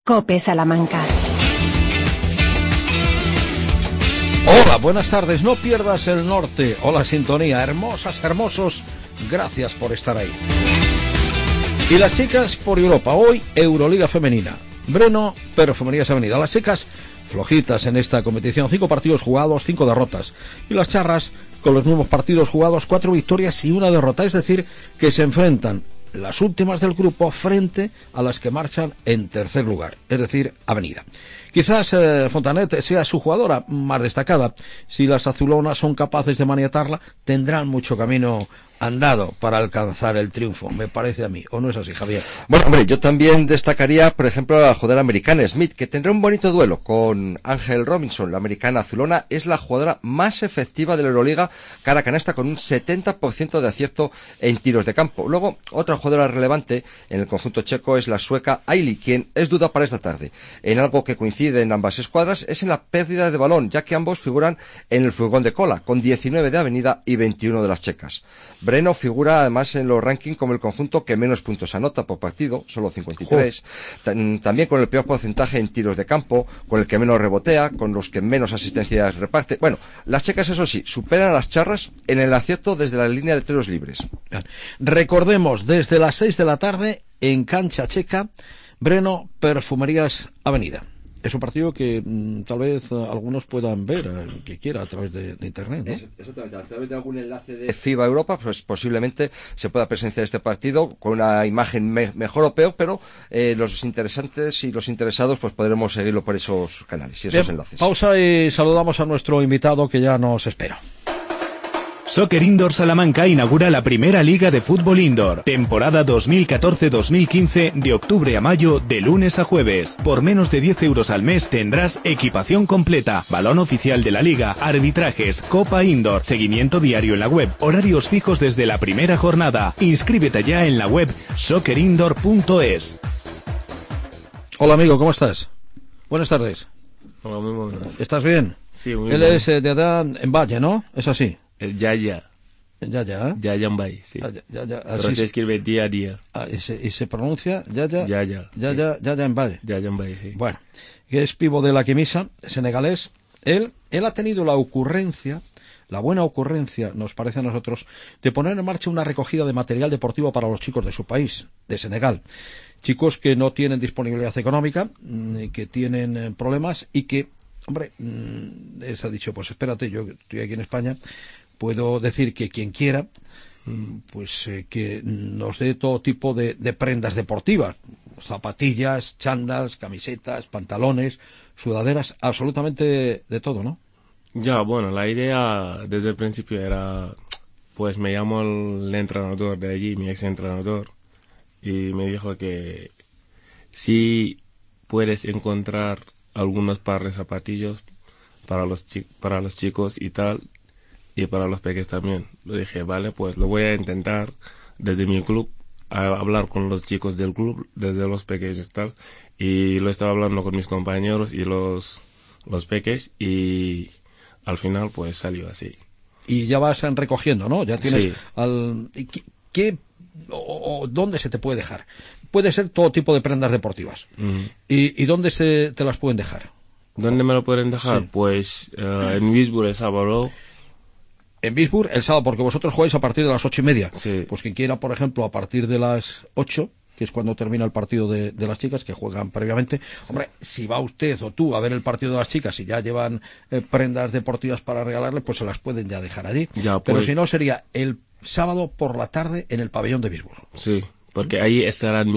COPE Salamanca. Hola, buenas tardes, no pierdas el norte o la sintonía. Hermosas, hermosos, gracias por estar ahí. Y las chicas por Europa, hoy Euroliga Femenina. Breno, Perfumerías Avenida. Las chicas flojitas en esta competición, 5 partidos jugados, 5 derrotas. Y las charras, con los mismos partidos jugados, 4 victorias y 1 derrota. Es decir, que se enfrentan las últimas del grupo frente a las que marchan en tercer lugar, es decir, Avenida. Quizás Fontanet sea su jugadora más destacada. Si las azulonas son capaces de maniatarla, tendrán mucho camino andado para alcanzar el triunfo, me parece a mí, ¿o no es así, Javier? Bueno, hombre, yo también destacaría, por ejemplo, a la jugadora americana Smith, que tendrá un bonito duelo con Ángel Robinson. La americana azulona es la jugadora más efectiva de la Euroliga cara a canasta, con un 70% de acierto en tiros de campo. Luego, otra jugadora relevante en el conjunto checo es la sueca Ailey, quien es duda para esta tarde. En algo que coincide en ambas escuadras es en la pérdida de balón, ya que ambos figuran en el furgón de cola, con 19 de Avenida y 21 de las checas. Breno figura además en los rankings como el conjunto que menos puntos anota por partido, solo 53. También con el peor porcentaje en tiros de campo, con el que menos rebotea, con los que menos asistencias reparte. Bueno, las checas, eso sí, superan a las charras en el acierto desde la línea de tiros libres. Recordemos, desde las 6 de la tarde en cancha checa, Breno, Perfumerías Avenida. Es un partido que tal vez algunos puedan ver, que quiera, a través de internet, ¿no? Exactamente, a través de algún enlace de FIBA Europa, pues posiblemente se pueda presenciar este partido con una imagen mejor o peor, pero los interesantes y los interesados pues podremos seguirlo por esos canales y esos enlaces. Pausa y saludamos a nuestro invitado que ya nos espera. Soccer Indoor Salamanca inaugura la primera liga de fútbol indoor, temporada 2014-2015, de octubre a mayo, de lunes a jueves. Por menos de 10 euros al mes tendrás equipación completa, balón oficial de la liga, arbitrajes, copa indoor, seguimiento diario en la web, horarios fijos desde la primera jornada. Inscríbete ya en la web soccerindoor.es. Hola amigo, ¿cómo estás? Buenas tardes. Hola, muy buenas. ¿Estás bien? Sí, muy bien. bien. Él es de Adán en Valle, ¿no? Es así. Yaya. Yaya, ¿eh? Yaya en Valle, sí. Yaya, pero se escribe día a día. Y se pronuncia Yaya. Yaya. Yaya en Valle. Yaya en Valle, sí. Bueno, que es pivo de la Quimisa, senegalés. Él ha tenido la ocurrencia, la buena ocurrencia, nos parece a nosotros, de poner en marcha una recogida de material deportivo para los chicos de su país, de Senegal. Chicos que no tienen disponibilidad económica, que tienen problemas y que, hombre, les ha dicho, pues espérate, yo estoy aquí en España, puedo decir que quien quiera, pues que nos dé todo tipo de prendas deportivas, zapatillas, chándals, camisetas, pantalones, sudaderas, absolutamente de todo, ¿no? Ya, bueno, la idea desde el principio era, pues me llamó el entrenador de allí, mi ex entrenador, y me dijo que si puedes encontrar algunos pares de zapatillos para los chicos y tal, y para los peques también. Le dije, vale, pues lo voy a intentar desde mi club, a hablar con los chicos del club, desde los pequeños y tal, y lo estaba hablando con mis compañeros y los peques, y al final pues salió así. Y ya vas recogiendo, ¿no? Ya tienes sí. ¿Qué o dónde se te puede dejar? Puede ser todo tipo de prendas deportivas. ¿Y dónde te las pueden dejar? ¿Dónde me lo pueden dejar? Sí. Pues en Wisbur el sábado. En Wisbur el sábado, porque vosotros jugáis a partir de las 8:30. Sí. Pues quien quiera, por ejemplo, a partir de las 8, que es cuando termina el partido de las chicas, que juegan previamente. Hombre, si va usted o tú a ver el partido de las chicas y ya llevan prendas deportivas para regalarle, pues se las pueden ya dejar allí. Ya, pero pues, si no, sería el sábado por la tarde en el pabellón de Wisbur. Sí, porque ahí estarán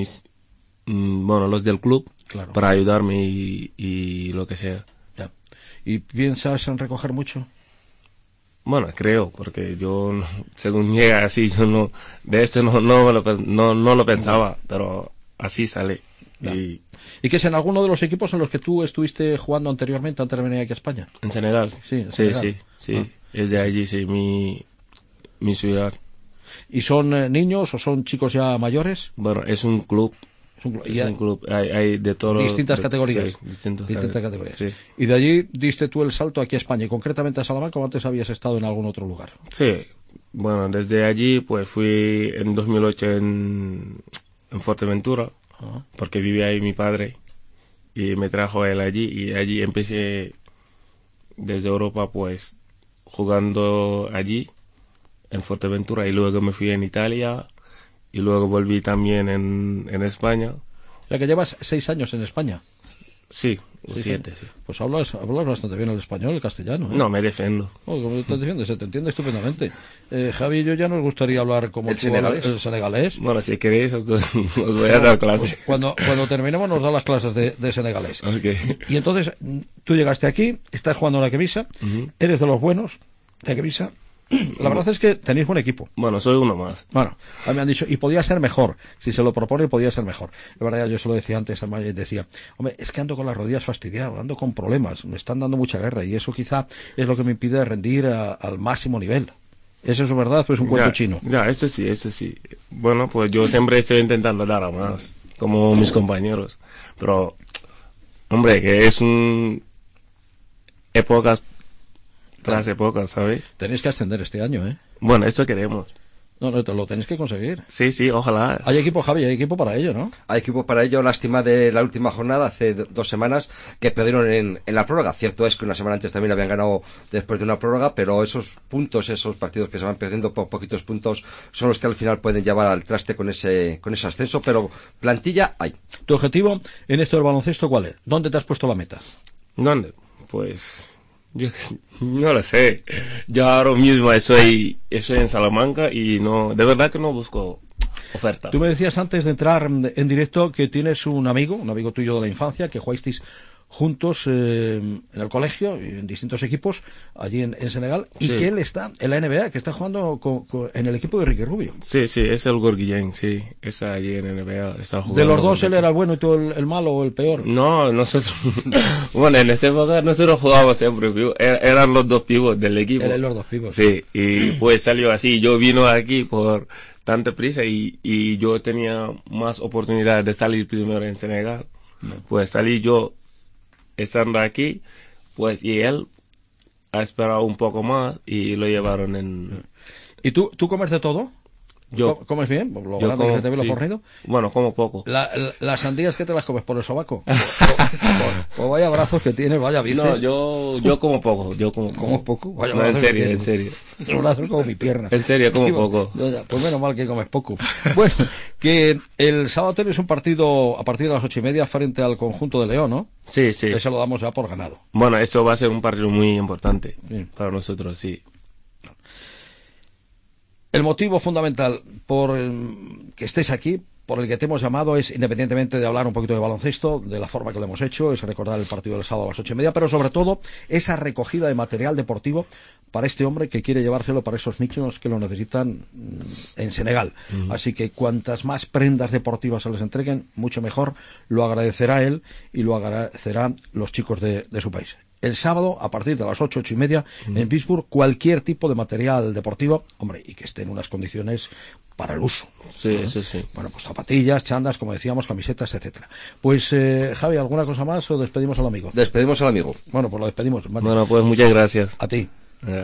los del club, claro, para ayudarme y lo que sea. Ya. ¿Y piensas en recoger mucho? Bueno, creo, porque yo, según llega así, yo no, de esto no lo pensaba, pero así sale. ¿Y qué es en alguno de los equipos en los que tú estuviste jugando anteriormente, antes de venir aquí a España? ¿En Senegal? Sí, en Senegal. Sí. Es de allí, sí, mi ciudad. ¿Y son niños o son chicos ya mayores? Bueno, es un club. Es un club, hay de todos distintas categorías. Sí, distintas categorías. Sí. Y de allí diste tú el salto aquí a España, y concretamente a Salamanca, o antes habías estado en algún otro lugar. Sí, bueno, desde allí pues fui en 2008 en Fuerteventura, porque vivía ahí mi padre, y me trajo él allí y allí empecé desde Europa pues jugando allí en Fuerteventura y luego me fui en Italia y luego volví también en España. O sea que llevas 6 años en España. Sí, 7, sí. Pues hablas bastante bien el español, el castellano, ¿eh? No, me defiendo. ¿Cómo te defiendes? Se te entiende estupendamente. Javi y yo ya nos gustaría hablar como ¿El tú senegalés? el senegalés. Bueno, si queréis os voy a dar clase. Cuando terminemos nos da las clases de senegalés. Okay. Y entonces tú llegaste aquí, estás jugando en la Quevisa, eres de los buenos de Quevisa. La verdad es que tenéis buen equipo. Bueno, soy uno más. Bueno, a mí me han dicho, y podía ser mejor, si se lo propone podía ser mejor. La verdad, yo se lo decía antes a Maya y decía, hombre, es que ando con las rodillas fastidiado, ando con problemas, me están dando mucha guerra y eso quizá es lo que me impide rendir al máximo nivel. ¿Eso es verdad o es un cuento chino? Ya, eso sí. Bueno, pues yo siempre estoy intentando dar a más, como mis compañeros. Pero, hombre, que es épocas tras épocas, ¿sabéis? Tenéis que ascender este año, ¿eh? Bueno, eso queremos. No, te lo tenéis que conseguir. Sí, ojalá. Hay equipo, Javi, hay equipo para ello, ¿no? Hay equipo para ello. Lástima de la última jornada, hace 2 semanas, que perdieron en la prórroga. Cierto es que una semana antes también habían ganado después de una prórroga, pero esos puntos, esos partidos que se van perdiendo por poquitos puntos, son los que al final pueden llevar al traste con ese ascenso, pero plantilla hay. ¿Tu objetivo en esto del baloncesto cuál es? ¿Dónde te has puesto la meta? ¿Dónde? Pues yo no lo sé. Yo ahora mismo estoy en Salamanca y no, de verdad que no busco ofertas. Tú me decías antes de entrar en directo que tienes un amigo tuyo de la infancia, que jugasteis juntos en el colegio, en distintos equipos, allí en Senegal, y Sí. que él está en la NBA, que está jugando en el equipo de Ricky Rubio. Sí, es el Gorguillén, sí. Está allí en NBA, está jugando. De los dos, él era el bueno y tú el malo o el peor. No, nosotros... bueno, en esa época nosotros jugábamos siempre, eran los dos pibos del equipo. Eran los dos pibos. Sí, y pues salió así. Yo vino aquí por tanta prisa y yo tenía más oportunidades de salir primero en Senegal. Pues salí yo estando aquí, pues, y él ha esperado un poco más y lo llevaron en... ¿Y tú comes de todo? Yo- ¿Comes bien? Lo yo grande que como- se te ve lo sí. fornido. Bueno, como poco. ¿Las sandías que te las comes por el sobaco? Pues vaya brazos que tienes, vaya bíceps. No, yo como poco, ¿Como poco? Vaya No, en brazos que serio, tienes. en serio. Los brazos como mi pierna. En serio, como Digo, poco. ya, pues menos mal que comes poco. Bueno, que el sábado tenéis un partido a partir de las 8:30 frente al conjunto de León, ¿no? Sí. Ese lo damos ya por ganado. Bueno, eso va a ser un partido muy importante Sí. para nosotros, sí. El motivo fundamental por el que estés aquí, por el que te hemos llamado, es, independientemente de hablar un poquito de baloncesto, de la forma que lo hemos hecho, es recordar el partido del sábado a las 8:30, pero sobre todo esa recogida de material deportivo para este hombre que quiere llevárselo para esos nichos que lo necesitan en Senegal. Así que cuantas más prendas deportivas se les entreguen, mucho mejor. Lo agradecerá él y lo agradecerán los chicos de su país. El sábado, a partir de las 8:30, en Pittsburgh, cualquier tipo de material deportivo, hombre, y que esté en unas condiciones para el uso. Sí, eso sí. Bueno, pues zapatillas, chandas, como decíamos, camisetas, etcétera. Pues, Javi, ¿alguna cosa más o despedimos al amigo? Despedimos al amigo. Bueno, pues lo despedimos. Mati. Bueno, pues muchas gracias. A ti. Ya.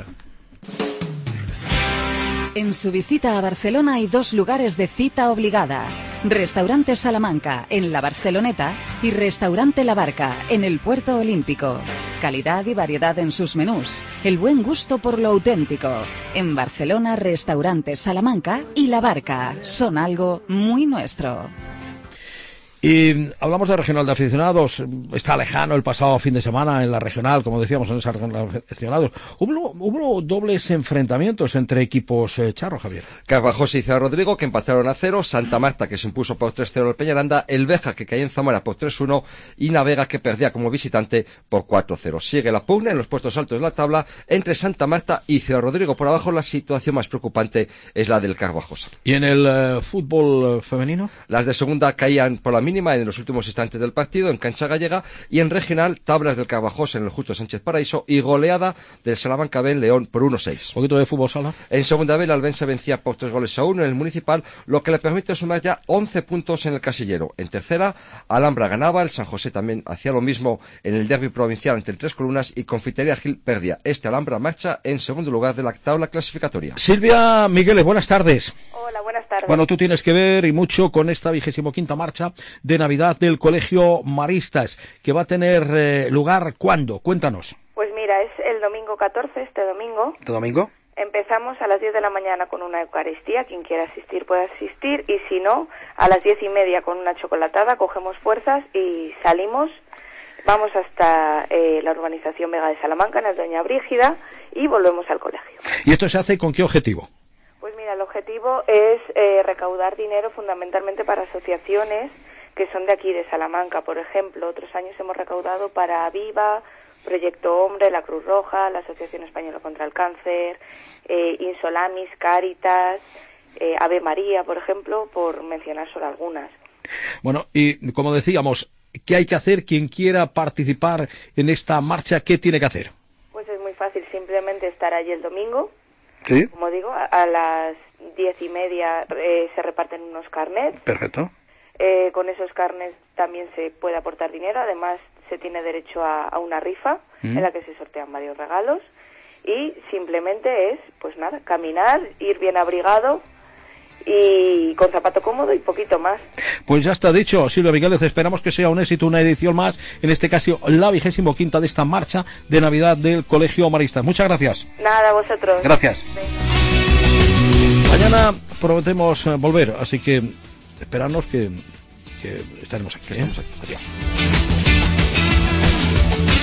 En su visita a Barcelona hay 2 lugares de cita obligada. Restaurante Salamanca, en la Barceloneta, y Restaurante La Barca, en el Puerto Olímpico. Calidad y variedad en sus menús. El buen gusto por lo auténtico. En Barcelona, Restaurante Salamanca y La Barca son algo muy nuestro. Y hablamos de regional de aficionados. Está lejano el pasado fin de semana en la regional, como decíamos, en esa regional de aficionados. Hubo dobles enfrentamientos entre equipos charros, Javier. Carvajosa y Ciudad Rodrigo, que empataron a 0, Santa Marta, que se impuso por 3-0 al Peñaranda, El Beja, que caía en Zamora por 3-1, y Navega, que perdía como visitante por 4-0. Sigue la pugna en los puestos altos de la tabla entre Santa Marta y Ciudad Rodrigo. Por abajo, la situación más preocupante es la del Carvajosa. ¿Y en el fútbol femenino? Las de segunda caían por la mínima en los últimos instantes del partido en cancha gallega, y en regional, tablas del Carvajosa en el Justo Sánchez Paraíso y goleada del Salamanca B en León por 1-6. Un poquito de fútbol sala. En segunda B, el Albense vencía por 3-1 en el Municipal, lo que le permite sumar ya 11 puntos en el casillero. En tercera, Alhambra ganaba, el San José también hacía lo mismo en el derbi provincial ante el Tres Columnas, y Confitería Gil perdía. Alhambra marcha en segundo lugar de la tabla clasificatoria. Silvia Migueles, buenas tardes. Hola, buenas tardes. tardes. Bueno, tú tienes que ver y mucho con esta 25ª marcha de Navidad del Colegio Maristas, que va a tener lugar ¿cuándo? Cuéntanos. Pues mira, es el domingo 14, este domingo. ¿Este domingo? Empezamos a las 10 de la mañana con una Eucaristía, quien quiera asistir puede asistir, y si no, a las 10:30 con una chocolatada, cogemos fuerzas y salimos, vamos hasta la urbanización Vega de Salamanca, en el Doña Brígida, y volvemos al colegio. ¿Y esto se hace con qué objetivo? Pues mira, el objetivo es recaudar dinero fundamentalmente para asociaciones que son de aquí, de Salamanca. Por ejemplo, otros años hemos recaudado para Viva, Proyecto Hombre, la Cruz Roja, la Asociación Española contra el Cáncer, Insolamis, Cáritas, Ave María, por ejemplo, por mencionar solo algunas. Bueno, y como decíamos, ¿qué hay que hacer? Quien quiera participar en esta marcha, ¿qué tiene que hacer? Pues es muy fácil, simplemente estar allí el domingo. Sí. Como digo, a las 10:30 se reparten unos carnets. Perfecto. Con esos carnets también se puede aportar dinero, además se tiene derecho a una rifa en la que se sortean varios regalos, y simplemente es, pues nada, caminar, ir bien abrigado y con zapato cómodo y poquito más. Pues ya está dicho, Silvia Migueles, esperamos que sea un éxito, una edición más, en este caso la 25ª de esta marcha de Navidad del Colegio Maristas. Muchas gracias. Nada, vosotros. Gracias. Mañana prometemos volver, así que esperadnos que estaremos aquí. Estamos aquí. Adiós.